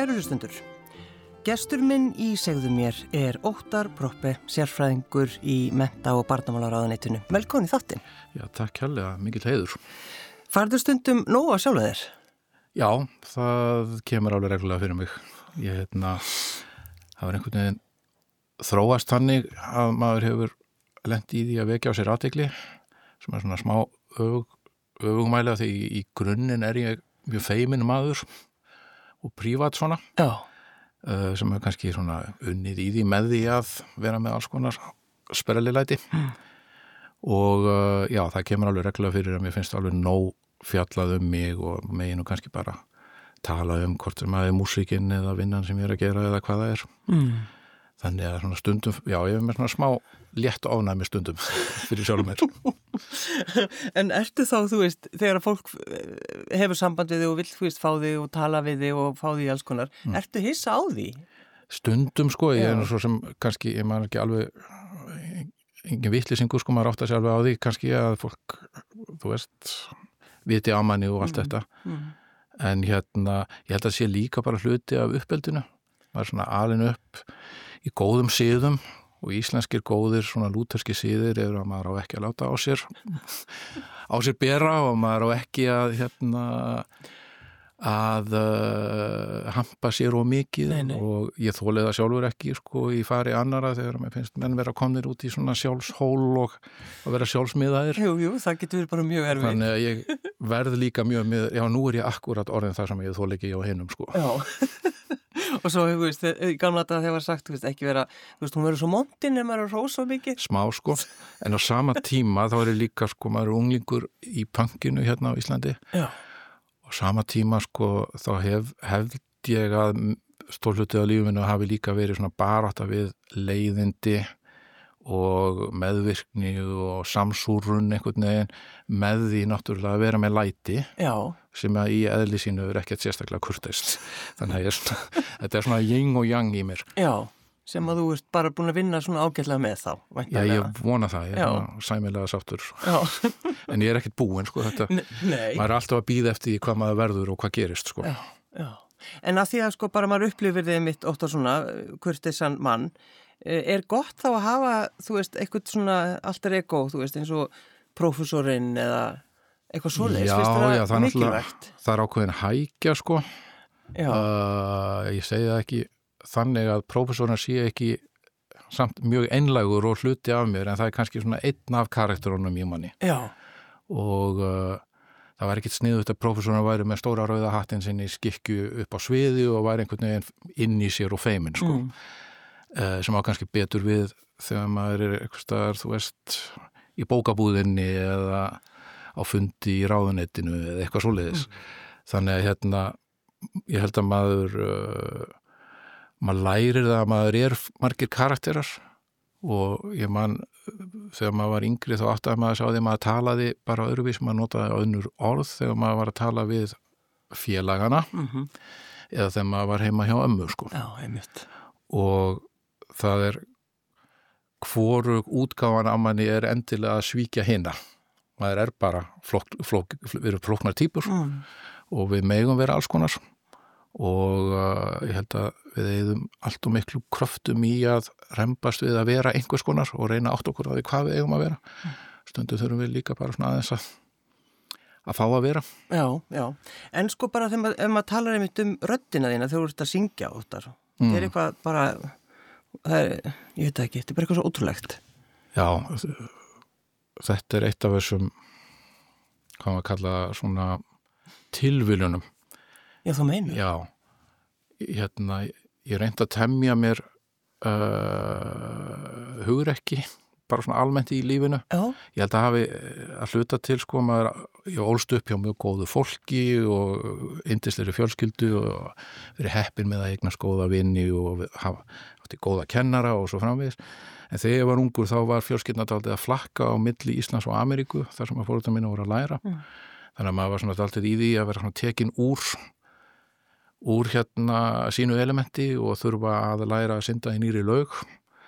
Kæru hlustundur, gestur minn í Segðu mér Óttar Proppé, sérfræðingur í mennta- og barnamálaráðuneytinu. Velkomin í þáttinn. Já, takk hérlega, mikill heiður. Færðu stundum nóg að sjálfa þér? Já, það kemur alveg reglulega fyrir mig. Það var einhvern veginn þróast þannig að maður hefur lent í því að vekja á sér athygli, sem svona smá öfugmæli, því í grunninn ég mjög feiminn maður og prívat svona. Já. Sem kannski svona unnið í því með því að vera með alls konar sperralilæti. Og já, það kemur alveg reglulega fyrir að mér finnst alveg nóg fjallað mig og megin og kannski bara tala hvort sem að músíkin eða vinnan sem ég að gera eða hvað það Þannig að svona stundum, já, ég með svona smá létt ofnæmi stundum fyrir sjálfum mér. En ertu þá, þú veist, þegar fólk hefur samband við þig og vill, þú veist, fá þig og tala við þig og fá þig alls konar, ertu hissa á því? Stundum, sko, ég nú svo sem kannski, ég maður ekki alveg, engin vitlýsingur, sko, maður átt að sé alveg á því, kannski að fólk, þú veist, viti á manni og allt þetta. En ég held að sé líka bara hluti af uppeldinu. Maður svona alin upp í góðum siðum og íslenskir góðir svona lúterski siðir að maður á ekki að láta á sér bera og maður á ekki að hampa sér of mikið. Nei. Og ég þolið það sjálfur ekki sko í fari annara þegar mér finnst menn vera komnir út í svona sjálfshól og að vera sjálfsmiðaðir. Jú, það getur bara mjög erfitt. Þannig að ég verð líka mjög með, já nú ég akkurat orðin það sem ég þoli ekki á hinum sko. Já. Og svo, þú veist, í gamla þetta þegar var sagt, þú veist, ekki vera, þú veist, hún verður svo montin ef maður er rósa mikið. Smá, sko, en á sama tíma þá ég líka, sko, maður er unglingur í punkinu hérna á Íslandi. Já. Og sama tíma, sko, þá hefði ég að stórhluti á lífinu hafi líka verið svona barátta við leiðindi og meðvirkni og samsúrun einhvern veginn með því náttúrulega að vera með læti. Já. Sem að í eðli sínu er ekkert sérstaklega kurteist. Þannig að þetta er svona yin og yang í mér. Já, sem að þú ert bara búin að vinna svona ágætlega með þá. Væntanlega. Já, ég vona það. Ég er sæmilega sáttur. Já. En ég er ekkert búinn, sko. Nei. Maður er alltaf að bíða eftir hvað maður verður og hvað gerist, sko. Já. En að því að sko bara maður upplifir þig mitt ótt á svona kurteisan mann, er gott þá að hafa, þú veist, eitthvað svona alter ego, þú veist, eins og prófessorinn eða eitthvað svoleiðis, finnst það mikilvægt? Það er ákveðin hækja, sko. Já. Ég segi það ekki þannig að prófessorinn sé ekki samt mjög einlægur og hluti af mér, en það er kannski svona einn af karakterunum í manni. Já. Og það var ekkit sniðugt að prófessorinn væri með stóra rauða hattinn sinni skikkju upp á sviði og væri einhvern veginn inn í sér og feiminn, sko. Sem á kannski betur við þegar maður er eitthvað staðar, þú veist, í bókabúðinni eða á fundi í ráðunettinu eða eitthvað svoleiðis. Þannig að ég held að maður lærir það að maður er margir karakterar og ég man þegar maður var yngri þá átti að maður sá því að maður talaði bara öðruvís, maður notaði önnur orð þegar maður var að tala við félagana eða þegar maður var heima hjá ömmu, sko. Já, einmitt. Og það er hvorug útgáfan af manni er endilega að svíkja hina. Maður er bara við erum flóknar týpur og við megum vera alls konar og ég held að við eigum allt og miklu kröftum í að rembast við að vera einhvers konar og reyna átt okkur á því hvað við eigum að vera. Stundum þurfum við líka bara svona aðeins að fá að vera. Já. En sko bara ef maður talar einmitt röddina þína þegar þú ert að syngja Óttar, það er eitthvað bara ég veit ekki, þetta er bara eitthvað svo ótrúlegt. Já, þetta er eitt af þessum hvað maður kalla svona tilviljunum. Já, þú meinar? Já, ég reyndi að temja mér hugrekki bara svona almennt í lífinu. Já. Ég held að hafi að hluta til sko ég ólst upp hjá mjög góðu fólki og yndislegri fjölskyldu og verið heppin með að eignast góða vini og átti góða kennara og svo framvegis. En þegar ég var ungur þá var fjölskyldna dálítið að flakka á milli Íslands og Ameríku þar sem að foreldrar mínu voru að læra. Þannig að maður var svona dálítið í því að vera svona tekin úr sínu elementi og þurfa að læra að synda í nýrri laug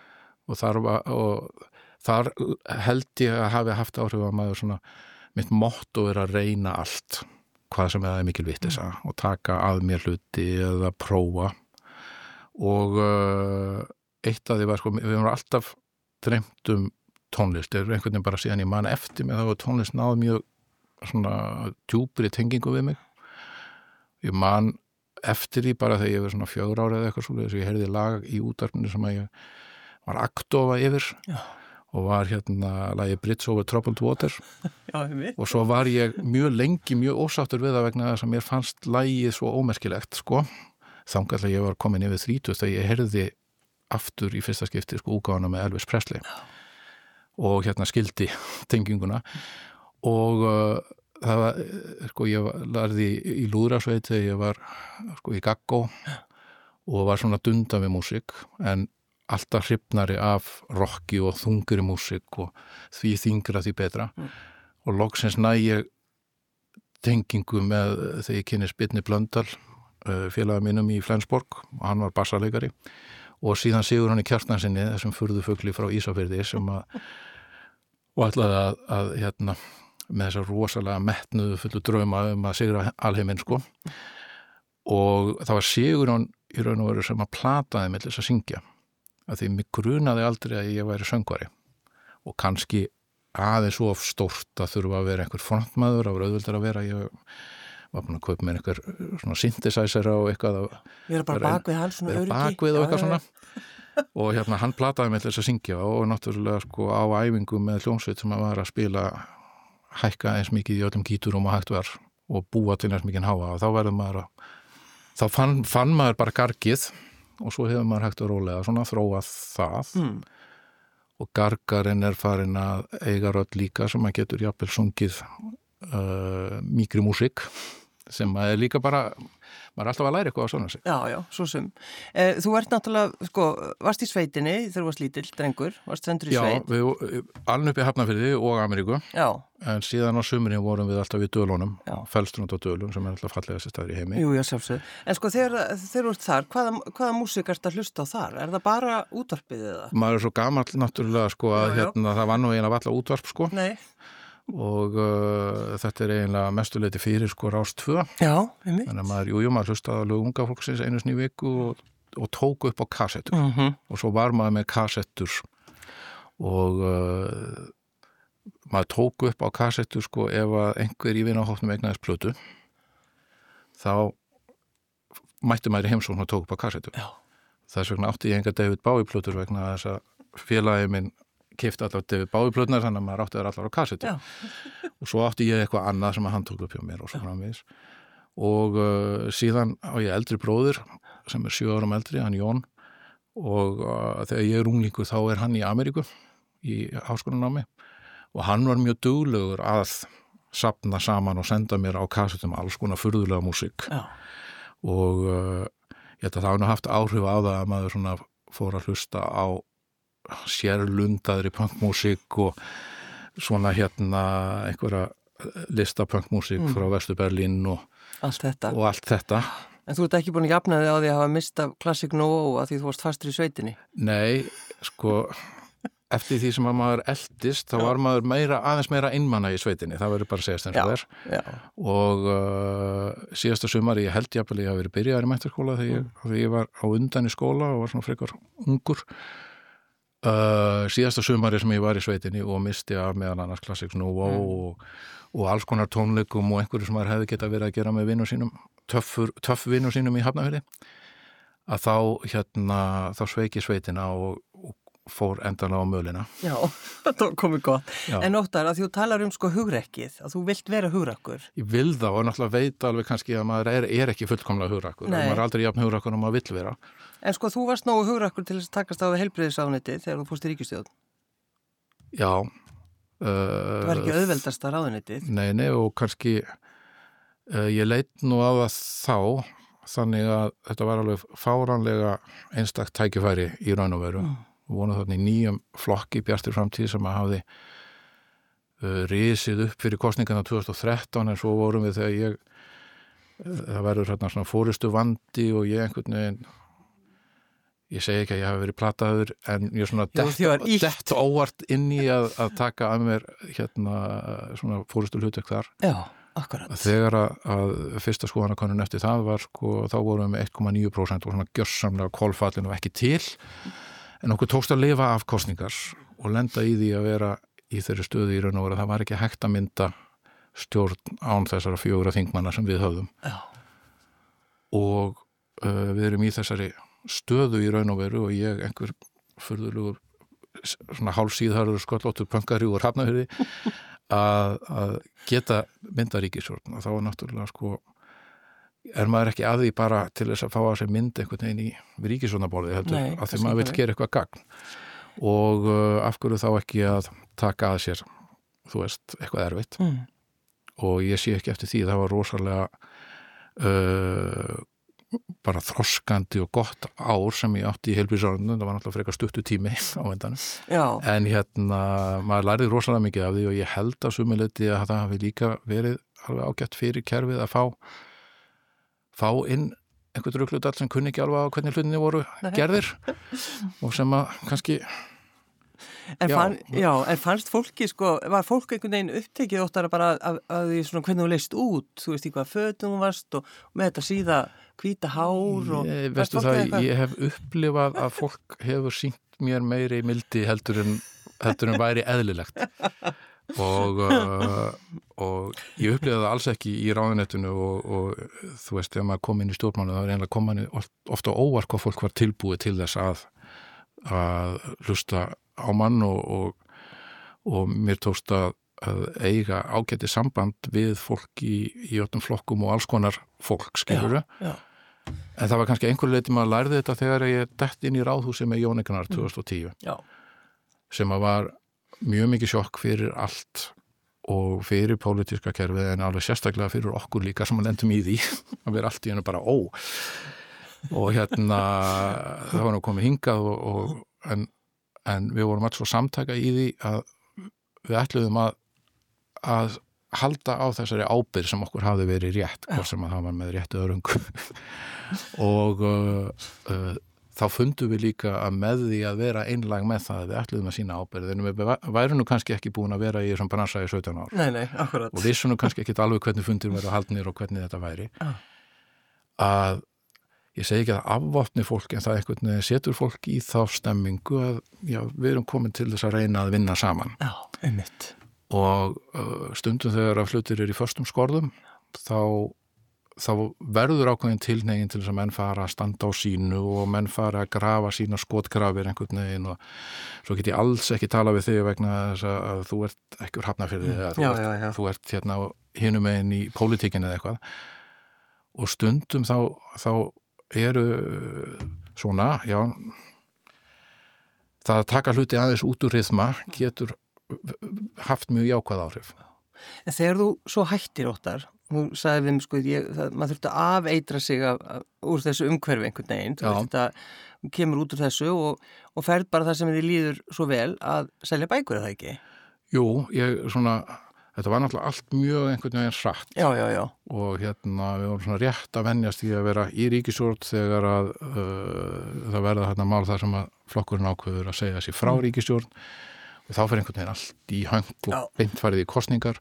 og þar held ég að hafi haft áhrif að maður svona mitt motto er að reyna allt hvað sem það mikil vitleysa og taka að mér hluti eða prófa og eitt af því var sko, við höfum alltaf dreymt tónlist, einhvern veginn bara síðan ég man eftir mig, þá var tónlist náð mjög svona djúpri tengingu við mig. Ég man eftir því bara þegar ég var svona 4 ára eða eitthvað svoleiðis, ég heyrði lag í útvarpinu sem að ég var aktofa yfir og var lagið Bridge over Troubled Water og svo var ég mjög lengi mjög ósáttur við það vegna þess að mér fannst lagið svo ómerkilegt sko, þangað að ég var komin yfir 30 þegar ég heyrði aftur í fyrsta skipti sko útgáfuna með Elvis Presley og skildi tenginguna og það var, sko ég lærði í lúðrasveit þegar ég var sko í gaggó og var svona dunda við músík en alltaf hrifnari af rocki og þungri músík og því þyngra því betra og loksins næ ég tengingu með þegar ég kynnist Birni Blöndal félaga mínum í Flensborg og hann var bassaleikari og síðan Sigurjóni Kjartansinni þessum furðufugli frá Ísafirði sem og ætlaði að með þessar rosalega metnuðu fullu drauma að sigra alheiminn sko og það var Sigurjón í raun og veru sem að plataði með þess að syngja að því mig grunaði aldrei að ég væri söngvari og kannski aðeins of stórt að þurfa að vera einhver frontmaður, það var auðveldar að vera ég var búin að kaupa mér einhver svona synthesizer og eitthvað vera bara bakvið hans svona öryggi bakvið og eitthvað svona og hann plataði með þess að syngja og náttúrulega sko á æfingu með hljómsveit sem að var að spila hækka eins mikið í öllum gíturum og hægt var og búa til eins mikið háa og þá verður maður þá fann maður bara gargið og svo hefur maður hægt að rólega svona þróa það og gargarinn farin að eiga rödd líka sem maður getur jafnvel sungið mýkri músík sem maður líka bara maður er alltaf að læra eitthvað á svona sig. Já, svo sem. Þú ert náttúrulega, sko, varst í sveitinni þegar þú varst lítill drengur, varst sendur í sveit. Já, við alveg upp í Hafnarfirði og Ameríku. Já. En síðan á sumrin vorum við alltaf í Dölunum, Fellströnd og Dölum sem alltaf fallegasti staður í heimi. Jú, já, sjálfsög. En sko, þegar þú ert þar, hvaða músík ertu að hlusta á þar? Er það bara útvarpið eða? Maður svo gamall náttúrulega, sko, að það var nú eiginlega valla útvarp, sko. Nei. Og þetta eiginlega mestuleiti fyrir sko Rás 2. Já, einmitt. Þannig að maður hlustaði að lög unga fólksins einu sinni í viku og tók upp á kassettur. Og svo var maður með kassettur og maður tók upp á kassettur sko ef að einhver í vinahópnum eignaðist plötu þá mætti maður í heimsókn og tók upp á kassettur. Já. Þess vegna átti ég enga David Bowie plötur vegna þess að félagi minn keypti alltaf David Bowie plötnar þannig að maður átti þær allar á kassettu og svo átti ég eitthvað annað sem að hann tók upp hjá mér og svo framvegis og síðan á ég eldri bróðir sem 7 árum eldri, hann Jón og þegar ég er unglingur þá hann í Ameríku í háskólanámi og hann var mjög duglegur að safna saman og senda mér á kassettum alls konar furðulega músík og ég held að það hafi haft áhrif á það að maður svona fór að hlusta á sérlundaðri punkmúsík og svona einhverja lista punkmúsík frá Vestur Berlín og allt þetta. En þú ert ekki búin að jafna þig á því að hafa mistað Classic No að því þú varst fastur í sveitinni? Nei, sko eftir því sem að maður eldist þá var maður aðeins meira einmanna í sveitinni, það verður bara að segja eins og þér og síðasta sumar ég held jafnvel ég hafi verið byrjaðar í menntaskóla þegar ég var á undan í skóla og var svona frekar ungur síðasta sumari sem ég var í sveitinni og misti af meðal annars Classic No og alls konar tónleikum og einhverju sem maður hefði getað verið að gera með vinum sínum töff vinum sínum í Hafnarfirði að þá sveik ég sveitina og fór endanlega á mölina. Já, það komið gott. Já. En Óttar, að þú talar sko hugrekkið, að þú vilt vera hugrakkur. Ég vil það og náttúrulega veit alveg kannski að maður er ekki fullkomlega hugrakkur. Maður er aldrei jafn hugrakkur og maður vill vera. En sko, þú varst nógu hugrakkur til þess að takast á við heilbrigðisráðuneytið þegar þú fórst í ríkisstjórn. Já. Það var ekki auðveldasta ráðuneytið. Nei, og kannski ég leit nú á það þá, þannig að þetta var alveg fáránlega einstakt tækifæri í raun og veru. Við vonum þarna í nýjum flokki Bjartur framtíð sem að hafði risið upp fyrir kosningarna 2013 en svo vorum við þegar það verður hérna svona fórustu vandi og ég einhvern veginn ég segi ekki að ég hafi verið plataður en ég svona dett óvart inn í að taka að mér svona fórustu hlutverk þar Akkurat. Þegar að fyrsta skoðanakönnun eftir það var sko, þá vorum við 1,9% og svona gjörsamlega kolfallin og ekki til, en okkur tókst að lifa af kosningar og lenda í því að vera í þeirri stöðu í raun og veru. Það var ekki hægt að mynda stjórn án þessara 4 þingmanna sem við höfðum. Já. Og við erum í þessari stöðu í raun og veru og ég einhver furðulegur svona hálfsíðharður sköllóttur pönkari úr Hafnarfirði að geta mynda ríkisstjórn og þá náttúrulega sko maður ekki að því bara til þess að fá að sér mynd einhvern veginn í ríkisstjórnarborði heldur að því maður vill gera eitthvað gagn og af hverju þá ekki að taka að sér, þú veist, eitthvað erfitt og ég sé ekki eftir því, það var rosalega bara þroskandi og gott ár sem ég átti í heilbrigðisráðuneytinu, það var náttúrulega frekar stuttur tími á endanum. Já. En maður lærði rosalega mikið af því og ég held að sumuleyti að það hafi líka verið alveg ágætt fyrir kerfið að fá inn einhvern rugluðall sem kunni ekki alveg á hvernig hlutinni voru gerðir og sem að kannski En fannst fólki sko, var fólk einhvern veginn upptekið óttara bara að því svona hvernig þú leist út, þú veist í hvað fötum þú varst og með þetta síða hvíta hár og veistu það, ég hef upplifað að fólk hefur sýnt mér meiri mildi heldur en væri eðlilegt og ég upplifaði það alls ekki í ráðuneytinu og þú veist, þegar maður kom inn í stjórnmáli það var einlega komin ofta óvart hvað fólk var tilbúið til þess að hlusta á mann og mér tókst að eiga ágæti samband við fólk í öllum flokkum og alls konar fólk, skilurðu. Já. En það var kannski einhver leyti maður lærði þetta þegar ég dett inn í ráðhúsi með Jón Egnar 2010 sem að var mjög mikið sjokk fyrir allt og fyrir pólitíska kerfið en alveg sérstaklega fyrir okkur líka sem að lendum í því að vera allt í hennu bara og það var nú komið hingað en við vorum alls svo samtaka í því að við ætluðum að halda á þessari ábyrgð sem okkur hafði verið rétt, hvort sem að það var með réttu öðrungu og þá fundum við líka að með því að vera einlag með það að við ætluðum að sína ábyrgð en við værum nú kannski ekki búin að vera í þessum bransa í 17 ár. Nei, akkurat. Og vissum nú kannski ekki alveg hvernig fundir verða haldnir og hvernig þetta væri. Að ég segi ekki að afvopni fólk en það einhvern veginn setur fólk í þá stemmingu að já, við erum komin til þess að reyna að vinna saman. Já, einmitt. Og stundum þegar að hlutir í föstum skorðum þá verður ákveðin tilhneigin til þess að menn fara að standa á sínu og menn fara að grafa sína skotgrafir einhvern veginn og svo get ég alls ekki tala við þig vegna þess að þú ert ekki úr Hafnarfirði eða þú ert hérna hinum megin í pólitíkinni eða eitthvað og stundum þá eru svona, já það að taka hluti aðeins út úr ryþma getur haft mjög jákvæð áhrif. En þegar þú svo hættir Óttar, þú sagði þeim sko, maður þurfti að afeitra sig úr þessu umhverfi einhvern veginn, þetta kemur út úr þessu og ferð bara það sem þið líður svo vel að selja bækur eða ekki? Jú, þetta var náttúrulega allt mjög einhvern veginn hratt. Já. Og við vorum svona rétt að venjast í að vera í ríkisstjórn þegar að það verða þarna mál þar sem að flokkurinn ákveður að segja sér frá ríkisstjórn og þá fyrir einhvern veginn allt í höng og beint farið í kosningar.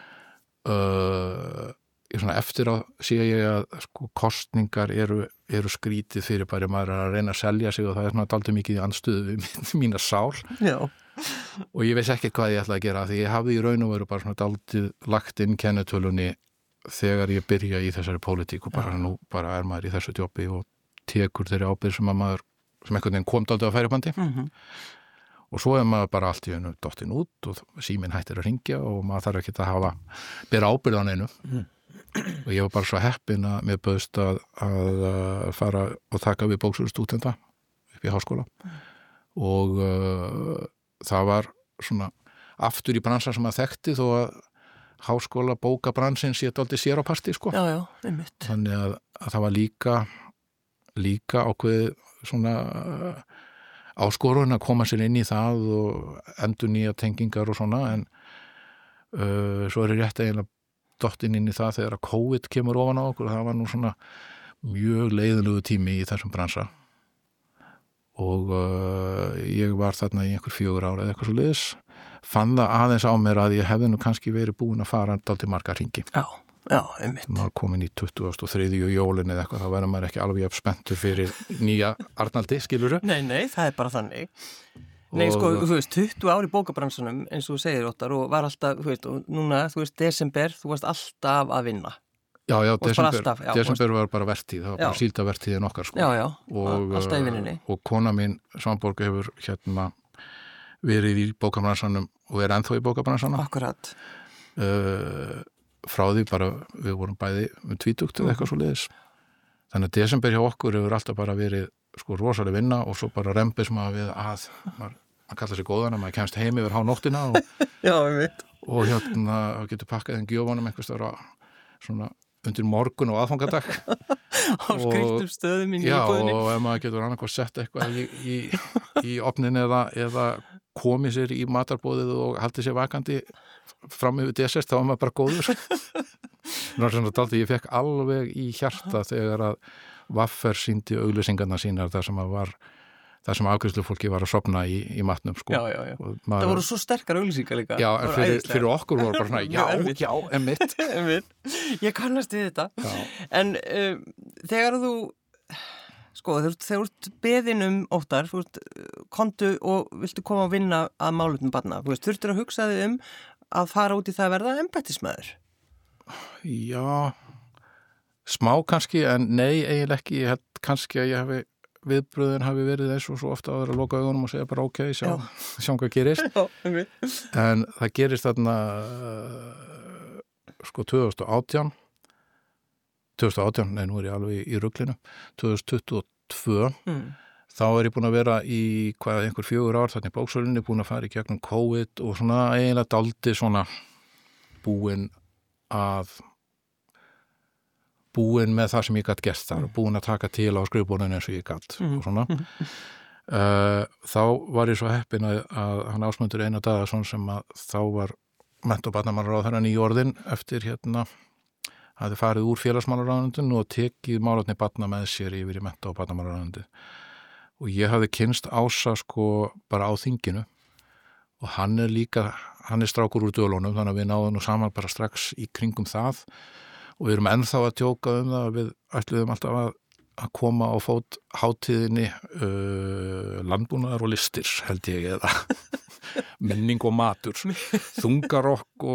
Eftir að sé ég að sko, kosningar eru skrítið fyrir bara maður að reyna að selja sig og það er dálítið mikið í andstöðu við mína sál. Já. Og ég veist ekki hvað ég ætla að gera því ég hafði í raun og veru bara svona dálítið lagt inn kennitölunni þegar ég byrja í þessari pólitík og bara nú bara er maður í þessu jobbi og tekur þeirri ábyrgð sem einhvern veginn kom dálítið á færibandi. Og svo maður bara allt í einu dottinn út og síminn hættir að hringja og maður þarf ekki að bera ábyrgð á neinu. Og ég var bara svo heppinn að mér bauðst að fara og taka við bóksölustúdenta upp í háskóla og það var svona aftur í bransa sem að þekkti þó að háskóla bókabransin sé dálítið sér á partí sko. Já, einmitt. Þannig að það var líka ákveðið svona áskorun að koma sér inn í það og endurnýja tengingar og svona en svo er rétt eiginlega dottinn inn í það þegar að COVID kemur ofan á okkur og það var nú svona mjög leiðinlegu tími í þessum bransa og ég var þarna í einhver 4 ára eða eitthvað svo leiðis fann það aðeins á mér að ég hefði nú kannski verið búin að fara dálítið marga hringi. Já. Já, einmitt. Maður komin í 23. jólin eða eitthvað, þá verður maður ekki alveg spenntur fyrir nýja Arnaldi, skilurðu? Nei, það er bara þannig. Nei, sko, þú veist, 20 ári í bókabransanum, eins og þú segir, Óttar, og var alltaf, þú veist, og núna, þú veist, desember, þú varst alltaf að vinna. Já, desember var bara vertíð, það var bara síldavertíðin okkar, sko. Já, og alltaf í vinninni. Og kona mín, Svanborg, hefur verið í bókabransanum og er ennþá í bókabransanum. Akkurat. Frá því bara, við vorum bæði tvítugt eða eitthvað svo leiðis. Þannig að desember hjá okkur hefur alltaf bara verið sko rosalega vinna og svo bara rembis maður við maður kallar sig góðan að maður kemst heim yfir hánóttina og, Já, ég veit. Og getur pakkað en gjöfunum einhvers þar svona undir morgun og aðfangadag á skrýttum stöðum í nýbúðinni. Já, og ef maður getur annað sett eitthvað í ofnin eða komið sér í matarbóðið og haldið sér vakandi fram yfir desert, þá var maður bara góður. Ég fekk alveg í hjarta þegar að Vaffer sýndi auglýsingarnar sínar þar sem afgreiðslufólki var að sofna í matnum, sko. Já. Það voru svo sterkar auglýsingar líka. Já, en fyrir okkur voru bara svona, já, emitt. Ég kannast við þetta. Já. En þegar þú, sko, þegar þú ert beðin Óttar, þú ert, komdu og viltu koma að vinna að málefnum barna, þú veist, þurftir að hugsa þig að fara út í það að verða embættismaður? Já, smá kannski, en nei, eiginlega ekki. Ég held kannski að viðbröðin hafi verið eins og svo ofta að vera að loka augunum og segja bara ok, sjá hvað gerist. Já, en það gerist þarna sko 2018, nei, nú er ég alveg í ruglinu, 2022, þá er ég búin að vera í einhver 4 ár þarna í bóksölunni, búin að fara í gegnum COVID og svona eiginlega dálítið svona búin með það sem ég gætt gert þar, búin að taka til á skrifborðinu eins og ég gætt og svona. Þá var ég svo heppinn að hann Ásmundur Einar Daðason sem að þá var mennta- og barnamálaráðherra nýorðinn eftir hafði farið úr félagsmálaráðuneytinu og tekið málefni barna með sér yfir í mennta- og barnamálaráðuneytið. Og ég hafði kynnst Ása sko bara á þinginu og hann er strákur úr Dölunum, þannig að við náðum nú saman bara strax í kringum það. Og við erum ennþá að djóka það að við ætluðum alltaf að koma á fót hátíðinni landbúnaðar og listir, held ég, eða menning og matur, þungarokk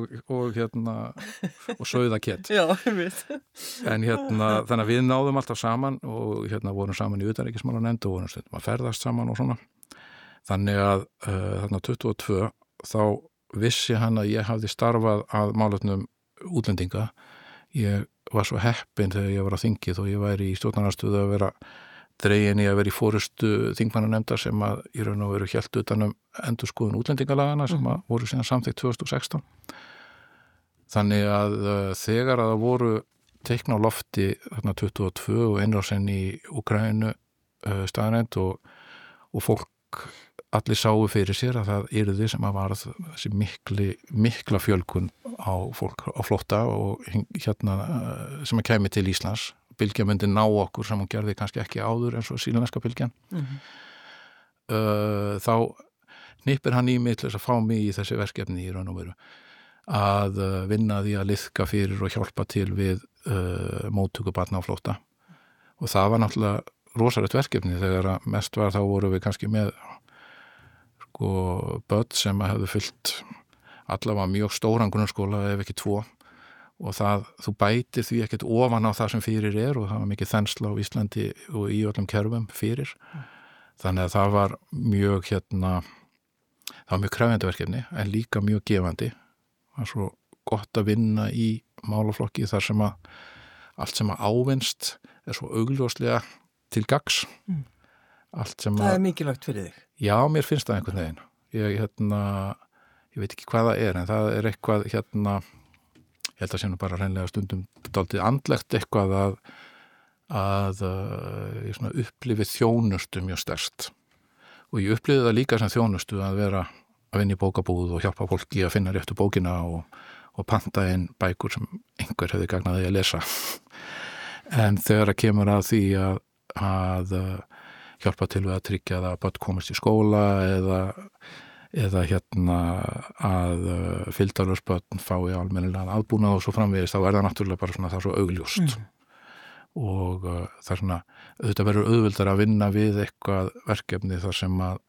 og sauðakett. Já, ég veit. En þannig að við náðum alltaf saman og vorum saman í utanríkismálanefnd og vorum stundum að ferðast saman og svona. Þannig að þarna 22 þá vissi hann að ég hafði starfað að málefnum útlendinga. Ég var svo heppinn þegar ég var á þingið og ég væri í stjórnarnarstöðu að vera dregin í að vera í forystu þingmannanefndar sem að í raun og veru hélt utanum endurskoðun útlendingalagana sem að voru síðan samþykkt 2016. Þannig að þegar að það voru teikn á lofti þarna 22 og innrásin í Úkraínu staðrænt og fólk allir sáu fyrir sér að það yrði sem að varð þessi mikla fjölgun á fólk á flótta og sem að kæmi til Íslands. Bylgja myndi ná okkur sem hún gerði kannski ekki áður eins og sýrlenska bylgjan. Þá hnippir hann í mig til þess að fá mig í þessi verkefni í raun og veru að vinna því að liðka fyrir og hjálpa til við móttöku barna á flótta. Og það var náttúrulega rosalegt verkefni þegar að mest var þá voru við kannski með börn sem hefðu fyllt allavega mjög stóran grunnskóla ef ekki 2 og þú bætir því ekkert ofan á það sem fyrir og það var mikið þensla á Íslandi og í öllum kerfum fyrir. Þannig að það var mjög það var mjög krefjandi verkefni en líka mjög gefandi. Það var svo gott að vinna í málaflokki þar sem að allt sem að ávinnst svo augljóslega til gagns. Það er mikilvægt fyrir þig. Já, mér finnst það einhvern veginn. Ég veit ekki hvað það en það er eitthvað ég held að sé nú bara hreinlega stundum dálítið andlegt eitthvað að ég svona upplifi þjónustu mjög sterkt. Og ég upplifi það líka sem þjónustu að vera að vinna í bókabúð og hjálpa fólki að finna réttu bókina og panta inn bækur sem einhver hefði gagnaði að lesa. En þegar að kemur að því að hjálpa til við að tryggja það að börn komist í skóla eða að fylgdarlaus börn fái almennilegan aðbúnað og svo framvegis, þá það náttúrulega bara svona það svo augljóst og það er svona auðvitað verður auðveldar að vinna við eitthvað verkefni þar sem að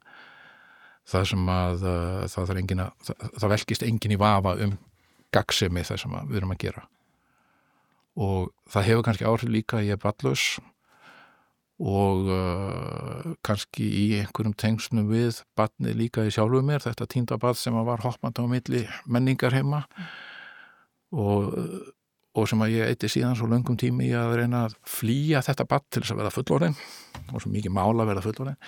það velkist enginn í vafa gagnsemi það sem við erum að gera og það hefur kannski áhrif líka að ég barnlaus og kannski í einhverjum tengslum við barnið líka í sjálfu mér, þetta týnda barn sem var hoppandi á milli menningar heima og sem að ég eyddi síðan svo löngum tími í að reyna að flýja þetta barn til þess að verða fullorðinn og svo mikið mála að verða fullorðinn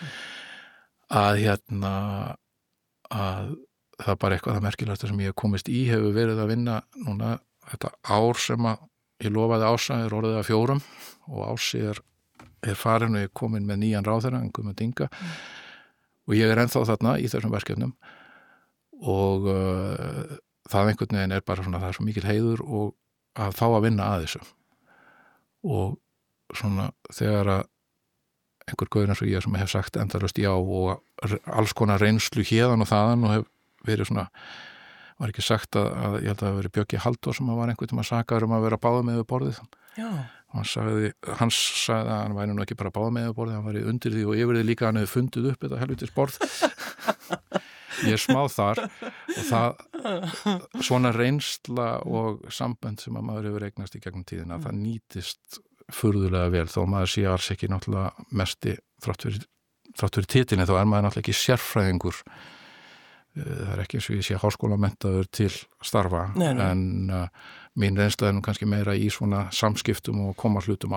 að það bara eitthvað það merkilegasta sem ég hef komist í hefur verið að vinna núna þetta ár sem að ég lofaði Ása orðið að 4 og Ási er farin og ég er komin með nýjan ráðherra, Guðmund Inga og ég ennþá þarna í þessum verkefnum og það einhvern veginn bara svona, það svo mikil heiður og að fá að vinna að þessu og svona þegar að einhver gaur eins og ég sem hef sagt endalaust já og alls konar reynslu héðan og þaðan og hef verið svona var ekki sagt að ég held að það verið Bjöggi Halldór sem var einhvern tímann sakaður að vera báða með við borðið hann sagði að hann væri nú ekki bara báða með við borðið, hann væri undir því og yfir því líka hann hefði fundið upp þetta helvitis borð ég smá þar og það svona reynsla og sambönd sem að maður hefur eignast í gegnum tíðina það nýtist furðulega vel þó maður sé alls ekki náttúrulega mesti þrátt fyrir titilin þá maður náttúrulega ekki sérfræðingur það ekki eins og ég sé háskólamenntaður til starfa en mín reynsla nú kannski meira í svona samskiptum og koma hlutum á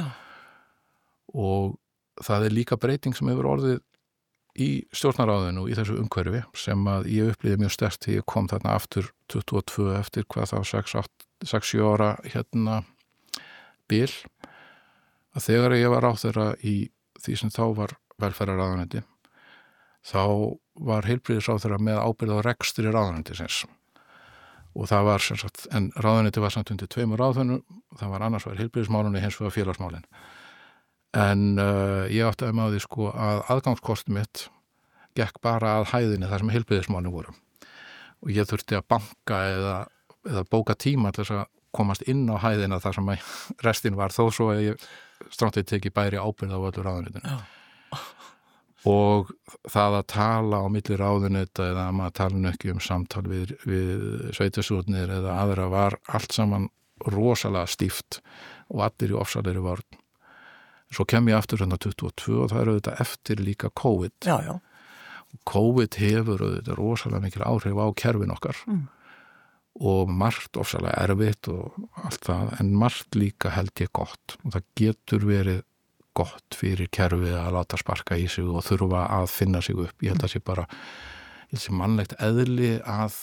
og það líka breyting sem hefur orðið í stjórnarráðinu og í þessu umhverfi sem að ég upplýði mjög sterkt þegar ég kom þarna aftur 22 eftir hvað þá 6-7 ára bil að þegar ég var ráðherra í því sem þá var velferðarráðuneyti þá var heilbrigðisráðherra með ábyrgð á rekstri ráðuneytisins og það var sem sagt, en ráðuneyti var samt undir 2 ráðherrum, það var annars var heilbrigðismálunni hins vegar félagsmálin en ég áttaði með því sko að aðgangskostum mitt gekk bara að hæðinni þar sem heilbrigðismálin voru og ég þurfti að banka eða bóka tíma til þess að komast inn á hæðina þar sem restin var þó svo að ég strántið teki bæri ábyrgð á öllu ráðuneytinu og það að tala á milli ráðuneyta eða að maður tala ekki samtal við sveitarstjórnir eða aðra var allt saman rosalega stíft og allir í ofsalegri vörn. Svo kem ég aftur 22 og það auðvitað eftir líka COVID. Já. COVID hefur auðvitað rosalega mikil áhrif á kerfin okkar og margt ofsalega erfitt og allt það en margt líka held ég gott og það getur verið gott fyrir kerfið að láta sparka í sig og þurfa að finna sig upp. Ég held að sé mannlegt eðli að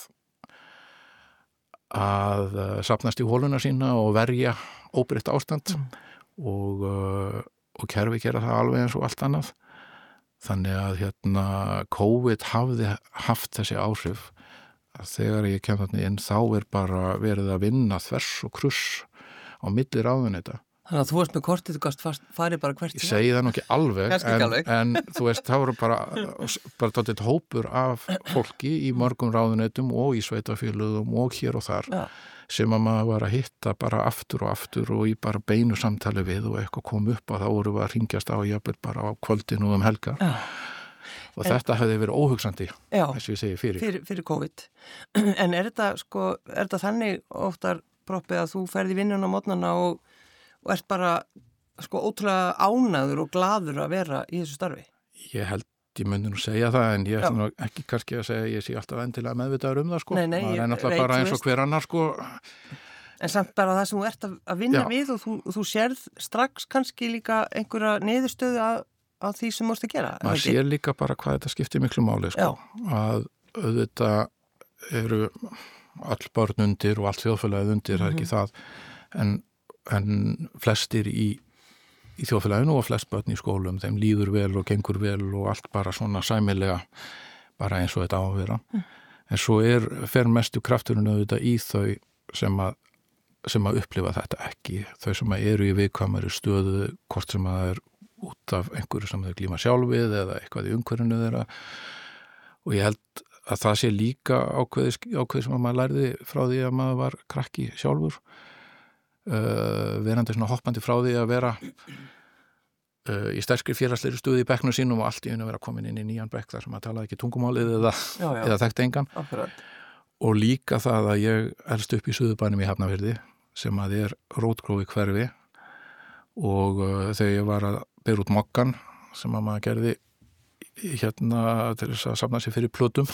safnast í hóluna sína og verja óbreytt ástand og kerfi gera það alveg eins og allt annað. Þannig að COVID hafði haft þessi áhrif að þegar ég kem þarna inn þá bara verið að vinna þvers og kruss á milli ráðuneyta. Þannig að þú varst með kortið, þú gast farið bara hvert Ég segi það nú ekki alveg, en þú veist, það voru bara tóttið hópur af fólki í mörgum ráðuneytum og í sveitafélögum og hér og þar sem að maður var að hitta bara aftur og í bara beinu samtali við og eitthvað kom upp og þá voru við að hringjast á jafnvel bara á kvöldinu helgar. Og þetta hefði verið óhugsandi, þess að ég segi fyrir COVID. En er þetta þannig oftar proppið að þú ferði vinnuna á morgnana og ert bara ótrúlega ánægður og glaður að vera í þessu starfi? Ég held, ég myndi nú segja það en ég ætla nú ekki kannski að segja ég sé alltaf endilega meðvitaður það Nei, maður er náttúrulega bara eins og hver annar En samt bara það sem þú ert að vinna við og þú sérð strax kannski líka einhverja niðurstöðu á því sem múst að gera Maður sér líka bara hvað þetta skiptir miklu máli að auðvitað eru all börn undir og allt þjóðfélagið undir, það er ekki það en flestir í þjóðfélaginu og flest börn í skólum, þeim líður vel og gengur vel og allt bara svona sæmilega bara eins og þetta á að vera. En svo fer mestu krafturinn auðvitað í þau sem að upplifa þetta ekki, þau sem eru í viðkvæmari stöðu, hvort sem að út af einhverju sem þau glíma sjálf við eða eitthvað í umhverfinu þeirra og ég held að það sé líka ákveðið sem að maður lærði frá því að maður var krakki sjálfur, verandi svona hoppandi frá því að vera í sterkri félagslegri stuði í bekknum sínum og allt í einu vera komin inn í nýjan bekk þar sem maður talaði ekki tungumálið eða þekkti engan. Akkurat. Og líka það að ég elst upp í Suðurbænum í Hafnarfirði sem að rótgrófi hverfi og þegar ég var að bera út mokkan sem að maður gerði til þess að safna sér fyrir plötum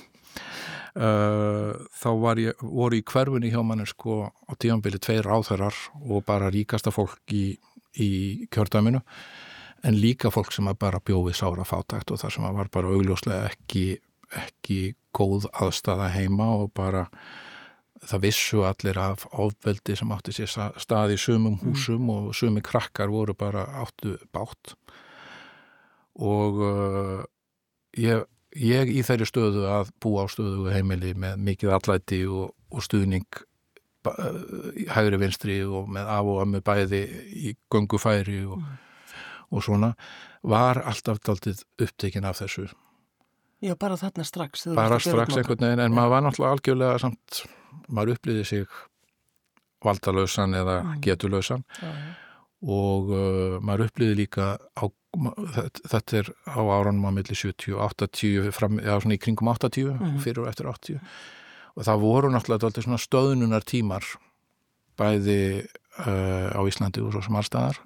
þá voru í hverfunni hjá manni sko á tímabili 2 ráðherrar og bara ríkasta fólk í kjördæminu en líka fólk sem að bara bjó við sára fátækt og þar sem að var bara augljóslega ekki góð aðstaða heima og bara það vissu allir af ofbeldi sem átti sér stað í sumum húsum og sumi krakkar voru bara áttu bátt og ég í þeirri stöðu að búa á stöðu heimili með mikið allæti og stuðning hægri vinstri og með af og ömmu bæði í göngufæri og svona var alltaf dálítið upptekin af þessu. Já, bara þarna strax. Bara strax einhvern veginn, en maður var náttúrulega algjörlega samt, maður upplýði sig valdalausan eða getulausan og maður upplýði líka þetta á árunum á milli 70 og 80 svona í kringum 80, fyrir og eftir 80 og það voru náttúrulega dálítið svona stöðnunar tímar bæði á Íslandi og svo sem allstaðar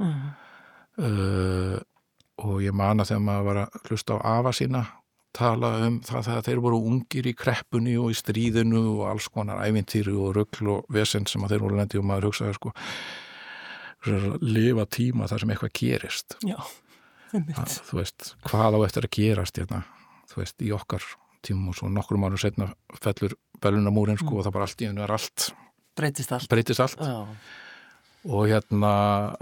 og ég man að þegar maður var að hlusta á afa sína tala það að þeir voru ungir í kreppunni og í stríðinu og alls konar ævintýri og rugl og vesend sem að þeir voru lendi og maður hugsaði sko lifa tíma þar sem eitthvað gerist. Já, þú veist, hvað á eftir að gerast hérna, þú veist, í okkar tímum og svo nokkrum árum setna fellur Berlínarmúrinn sko og það bara allt í einu allt breytist allt. Já. Og hérna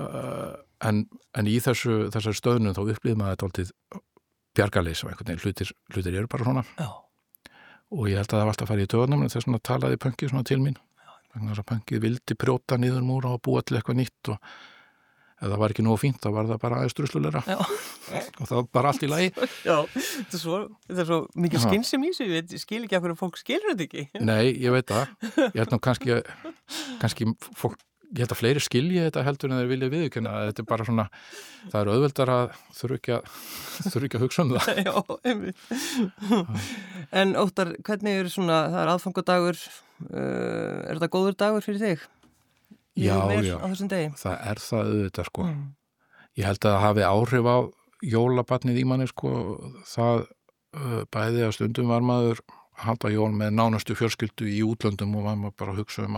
en í þessar stöðnum þá upplýði maður þetta alltið bjargarleys og einhvern veginn hlutir eru bara svona. Já. Og ég held að það var alltaf að fara í töðunum en þess vegna talaði punkið svona til mín. Þannig að punkið vildi prjóta niður múra og búa til eitthvað nýtt og ef það var ekki nógu fínt þá var það bara aðeins druslulegra. Og það var bara allt í lagi. Já, þetta er svo mikið skynsemi í sig, ég skil ekki af hverju fólk skilur þetta ekki. Nei, ég veit það. Ég held nú kannski fólk ég held að fleiri skilji þetta heldur en þeir vilja viðurkenna að þetta er bara svona það er auðveldar að þurfa ekki að hugsa það. Já, einmitt. En Óttar, hvernig það er aðfangadagur er þetta góður dagur fyrir þig? Já, á þessum degi? Það er það auðvitað sko. Ég held að það hafi áhrif á jólabarnið í manni sko, það bæði að stundum var maður að halda jól með nánustu fjölskyldu í útlöndum og var maður bara að hugsa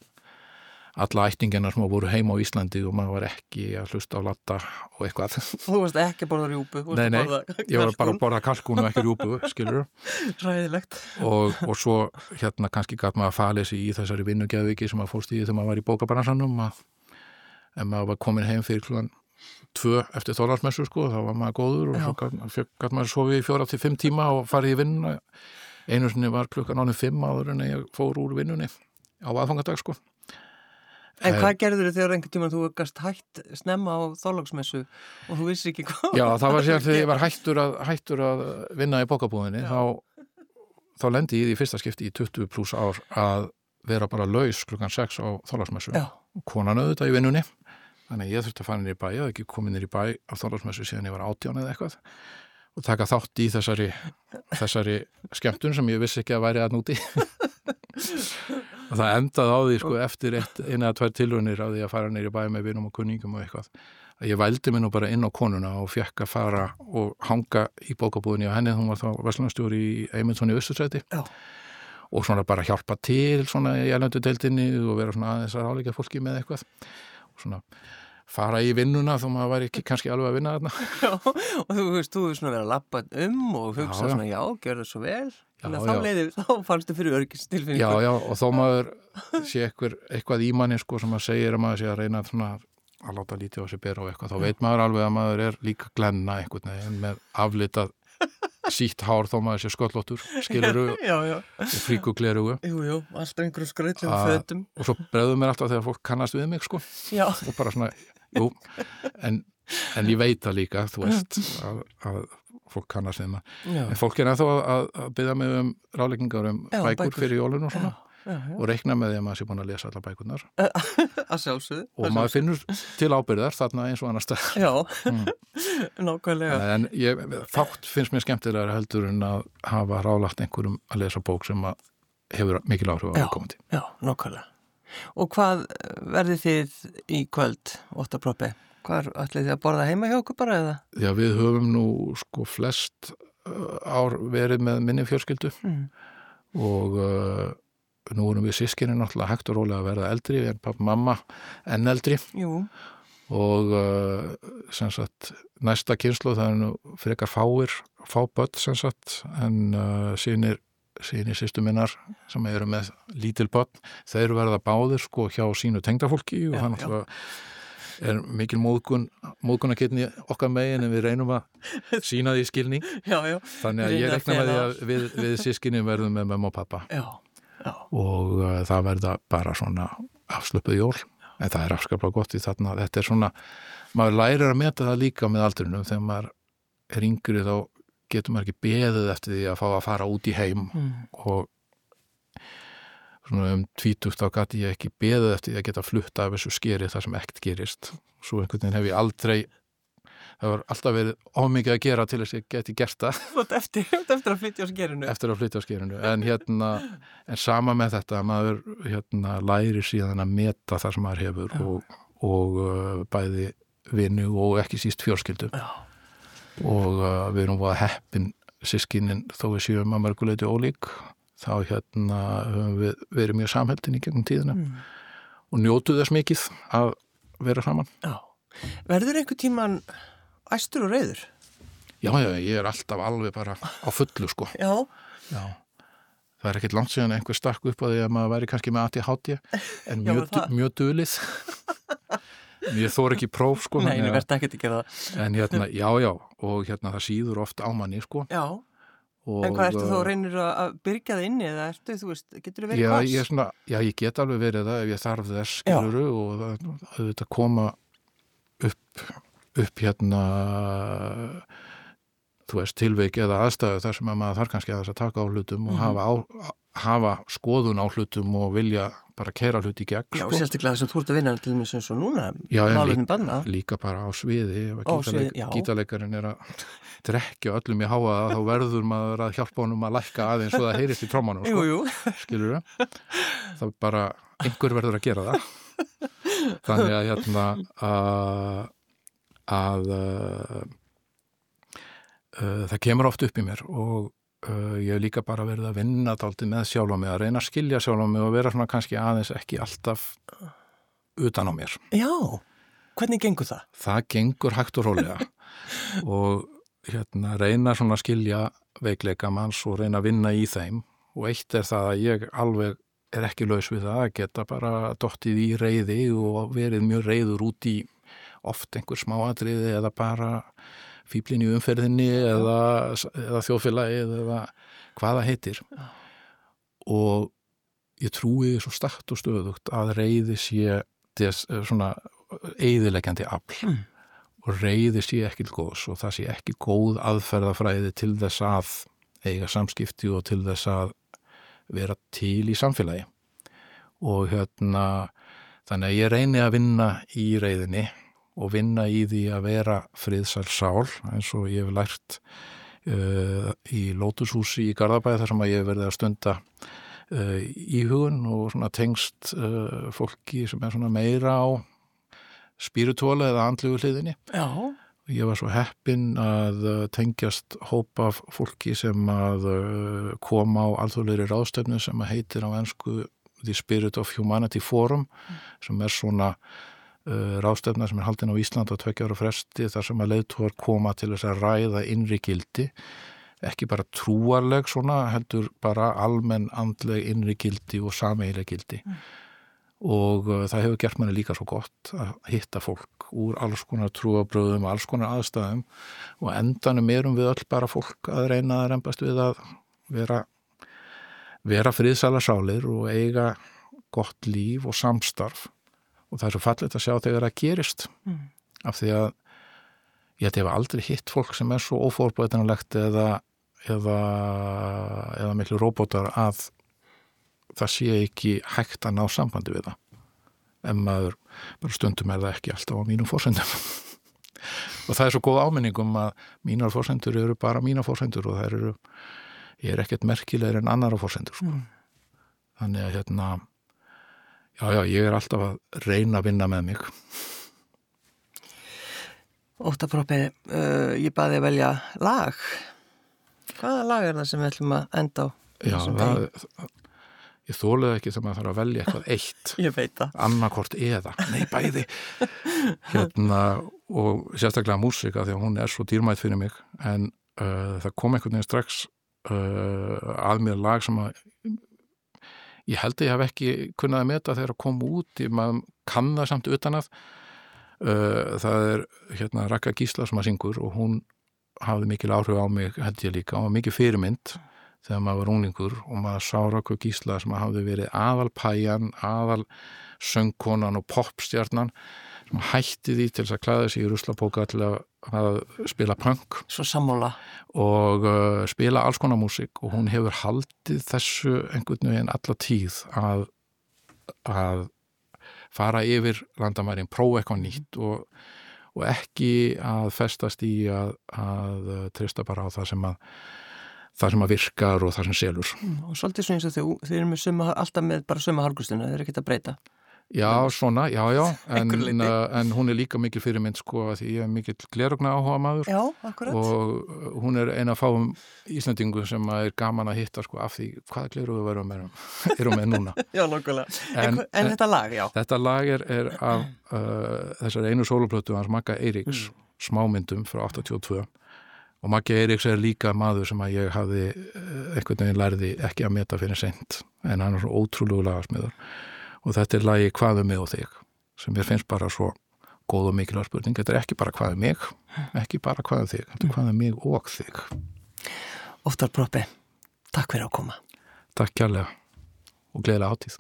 alla ættingina sem voru heima á Íslandi og maður var ekki að hlusta á latta og eitthvað. Þú varst ekki að borða rjúpu? Nei, ég var bara að borða kalkún og ekki rjúpu, skilur. Ræðilegt. Og svo hérna kannski gat maður að falið sig í þessari vinnugeðviki sem maður fórst í þegar maður var í bókabransanum að ef maður var komin heim fyrir klukkan 2 eftir þorlársmessu sko, þá var maður góður og svo gat maður sofið í 4 til 5 tíma og farið í vinnuna. Einu sinni var klukkan 5 áður en ég fór úr vinnunni á aðfangadag sko. En hvað gerður þau þegar einhvern tímann þú gast hætt snemma á þorláksmessu og þú vissi ekki hvað? Já, það var síðan þegar ég var hættur að vinna í bókabúðinni þá lendi ég í fyrsta skipti í 20+ ár að vera bara laus klukkan 6 á þorláksmessu. Konan auðvitað í vinnunni, þannig að ég þurfti að fara inn í bæ, ég hafði ekki komið inn í bæ á þorláksmessu síðan ég var 18 eða eitthvað og taka þátt í þessari skemmtun sem ég vissi ekki að væri að núti. Og það endaði á því sko eftir 1 eða 2 tilraunir á því að fara neyri bæ með vinum og kunningum og eitthvað að ég vældi mig nú bara inn á konuna og fekk að fara og hanga í bókabúðinni og henni, hún var þá verslunarstjóri í Eymundsson í Austurstræti og svona bara hjálpa til svona í erlendu deildinni og vera svona aðeins að ráðleggja fólki með eitthvað og svona fara í vinnuna þó maður væri ekki kannski alveg að vinna þarna. Já, og þú veist svona vera að labba og hugsa svona gjör það svo vel. Þá fannstu fyrir öryggistilfinningu. Já, og þó maður sé eitthvað í manni sko sem maður segir að maður sé að reyna að láta lítið á sig bera og eitthvað, þá veit maður alveg að maður er líka glenna einhvern veginn með aflitað sítt hár þó maður sé sköllóttur, skiluru og fríkuglerugu. Jú, alltaf einhverjum skrautlegu fötum. Og svo bregður mér alltaf þegar fólk kannast við mig sko. Já. Og bara svona, en en ég veit það líka, þú veist að fólk kannast þeim en fólk ennþá að biðja mig ráðleggingar bækur fyrir jólun og svona og reikna með því að maður sé búin að lesa allar bækurnar að sjálfsögðu og maður finnur til ábyrgðar þarna eins og annars staðar nákvæmlega en þátt finnst mér skemmtilega heldur en að hafa ráðlagt einhverjum að lesa bók sem að hefur mikil áhrif á viðkomandi. Já, nákvæmlega. Og hvað verðið þið í kvöld, 8 proppi? Hvað ætlið þið að borða heima hjá okkur bara eða? Já, við höfum nú sko flest ár verið með minni fjölskyldu og nú erum við systkini náttúrulega hægt og rólega að verða eldri en pappa, mamma enn eldri. Jú. Og sem sagt næsta kynslóð það nú frekar fá börn sem sagt en synir systur minnar sem eru með lítil börn, þeir verða báðir sko hjá sínu tengdafólki og hann er mikil móðgunarkirni okkar megin en við reynum að sína því skilning. Já. Þannig að ég reikna með því að við systkini verðum með mamma og pappa. Já. Og það verða bara svona afslöpuð jól. En það er afskaplega gott í þarna, þetta er svona, maður lærir að meta það líka með aldrinum, þegar maður er yngri þá getur maður ekki beðið eftir því að fá að fara út í heim og svona 20 þá gæti ég ekki beðið eftir því að geta flutt af þessu skeri þar sem ekkert gerist. Svo einhvern veginn hef ég aldrei, það var alltaf verið ómikið að gera til þess að ég geti gert það. Eftir að flytja á skerinu. Eftir að flytja á skerinu, en sama með þetta, maður lærir síðan að meta það sem maður hefur og bæði vinnu og ekki síst fjölskyldu. Og við erum búið að heppin systkinin þó við séum að mörguleiti ólík, þá höfum við verið mjög samheldin í gegnum tíðina og njótu þess mikið að vera saman. Já. Verður einhver tíman æstur og reiður? Já, ég er alltaf alveg bara á fullu, sko. Já. Það er ekkert langt síðan einhver stakk upp á því að maður væri kannski með ADHD, en mjög dulið. Ég þór ekki próf, sko. Nei, verður ekkert að gera það. En já, og það síður oft á manni, sko. Já. En hvað ertu þá reynir að byrgja það inni, eða ertu, þú veist, getur þú verið hvers? Ég get alveg verið það ef ég þarf þess, skiluru, og það koma upp þú veist, tilvik eða aðstæðu þar sem að maður þarf kannski að taka á hlutum og hafa skoðun á hlutum og vilja bara keyra hluti í gegn. Já, sérstaklega þess að þú ert að vinna til mér sem svo núna, líka bara á sviði, ef gítarleikarinn er að drekja öllum í háa þá verður maður að hjálpa honum að lækka aðeins svo það heyrist í trommanum, sko. Jú. Skilur það bara einhver verður að gera það. Þannig að það kemur oft upp í mér og ég hef líka bara verið að vinna dálítið með sjálf á mig, að reyna að skilja sjálf á mig og vera svona kannski aðeins ekki alltaf utan á mér. Já, hvernig gengur það? Það gengur hægt og rólega og reyna svona að skilja veikleika manns og reyna að vinna í þeim og eitt er það að ég alveg er ekki laus við það að geta bara dottið í reiði og verið mjög reiður út í oft einhver smáatriði eða bara fíblin í umferðinni eða þjóðfélagið eða hvað það heitir. Og ég trúi svo stakt og stöðugt að reiði sé svona eyðileggjandi afl og reiði sé ekki góðs og það sé ekki góð aðferðafræði til þess að eiga samskipti og til þess að vera til í samfélagi. Og þannig að ég reyni að vinna í reiðinni og vinna í því að vera friðsæl sál, eins og ég hef lært í Lótushúsi í Garðabæ þar sem að ég hef verið að stunda íhugun og svona tengst fólki sem er svona meira á spirituála eða andlegu hliðinni. Já. Ég var svo heppinn að tengjast hópa af fólki sem að koma á alþjóðlegri ráðstefnu sem að heitir á ensku The Spirit of Humanity Forum, sem er svona ráðstefna sem er haldin á Ísland á 2 ára fresti þar sem að leiðtogar koma til þess að ræða innri gildi, ekki bara trúarleg svona, heldur bara almenn andleg innri gildi og sameiginleg gildi. Og það hefur gert manni líka svo gott að hitta fólk úr alls konar trúarbrögðum og alls konar aðstæðum og endanum erum við öll bara fólk að reyna að rembast við að vera friðsælar sálir og eiga gott líf og samstarf. Og það er svo fallegt að sjá þegar það gerist af því að ég hef aldrei hitt fólk sem svo óforbætanlegt eða miklu róbótar að það sé ekki hægt að ná sambandi við það. En maður, bara stundum það ekki alltaf á mínum forsendum. Og það svo góð áminning að mínar forsendur eru bara mínar forsendur og ég ekkert merkilegri en annara forsendur. Sko. Þannig að já, ég alltaf að reyna að vinna með mig. Óttar Proppé, ég baði að velja lag. Hvaða lag það sem við ætlum að enda á? Já, ég þólaði ekki þegar maður þarf að velja eitthvað eitt. Ég veit það. Annarkvort eða. Nei, bæði. Og sérstaklega músíka því að hún svo dýrmætt fyrir mig. En það kom einhvern veginn strax að mér lag sem að ég held að ég hef ekki kunnað að meta þegar að koma út. Maður kann það samt utan að. Það Ragga Gísla sem að syngur og hún hafði mikil áhrif á mig, held ég líka, og mikil fyrirmynd þegar maður var unglingur og maður sá Ragga Gísla sem hafði verið aðalpæjan, aðalsöngkonan og popstjarnan sem hætti því til þess að klæða sig í ruslapóka til að spila punk. Svo sammála. Og spila alls konar músík og hún hefur haldið þessu einhvern veginn alla tíð að fara yfir landamærin, prófa eitthvað nýtt og ekki að festast í að treysta bara á það sem að virkar og það sem selur. Og svolítið svona eins og þeir eru alltaf með bara sömu hárgústuna, þeir eru ekkert að breyta. Já, svona, já, en hún líka mikil fyrirmynd sko að því ég mikil glerugna áhuga maður. Já, akkurat. Og hún ein af fáum Íslendingu sem gaman að hitta sko af því hvaða glerugu erum með núna. Já, nokkulega. En þetta lag, já. Þetta lag af þessar einu sóloplötu hans Magga Eiríks, smámyndum frá 82. Og Maggi Eiríks líka maður sem að ég hafði einhvern veginn lærði ekki að meta fyrir seint, en hann svo ótrúlegu lagasmiður. Og þetta lagi Hvað mig og þig, sem mér finnst bara svo góð og mikilvæg spurning. Þetta ekki bara hvað mig, ekki bara hvað þig, þetta hvað mig og þig. Óttar Proppé, takk fyrir að koma. Takk kærlega og gleðilega hátíð.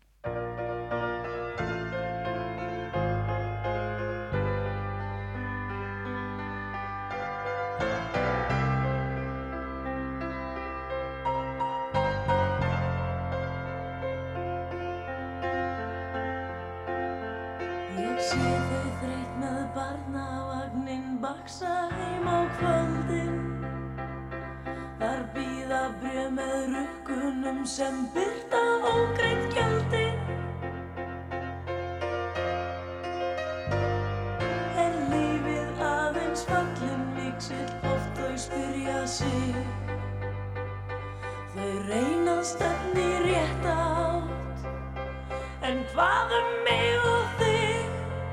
Sem byrta ógreidd gjöldin lífið aðeins fallin víxill oft þau spyrja sig þau reyna að stefna í rétta átt en hvað mig og þig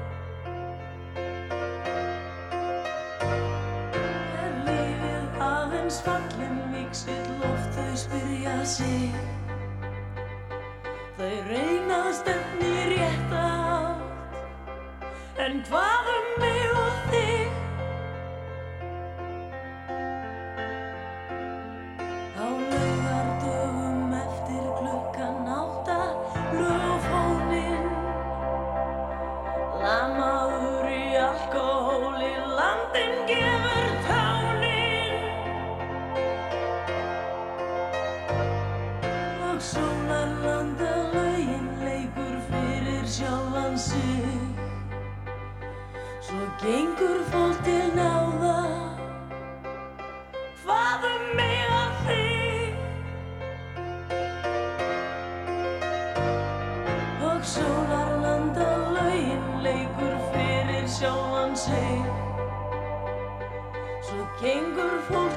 lífið aðeins fallin víxill oft þau spyrja sig þau reyna að stefna í rétta átt en hvað mig og þig á laugardögum eftir klukkan 8 lög á fóninn lamaður í alkóhóli landinn gefur tánin og sólarlanda sjálfan sig svo gengur fólk til náða hvað mig að þig og sólarlanda laugin leikur fyrir sjálfan sig svo gengur fólk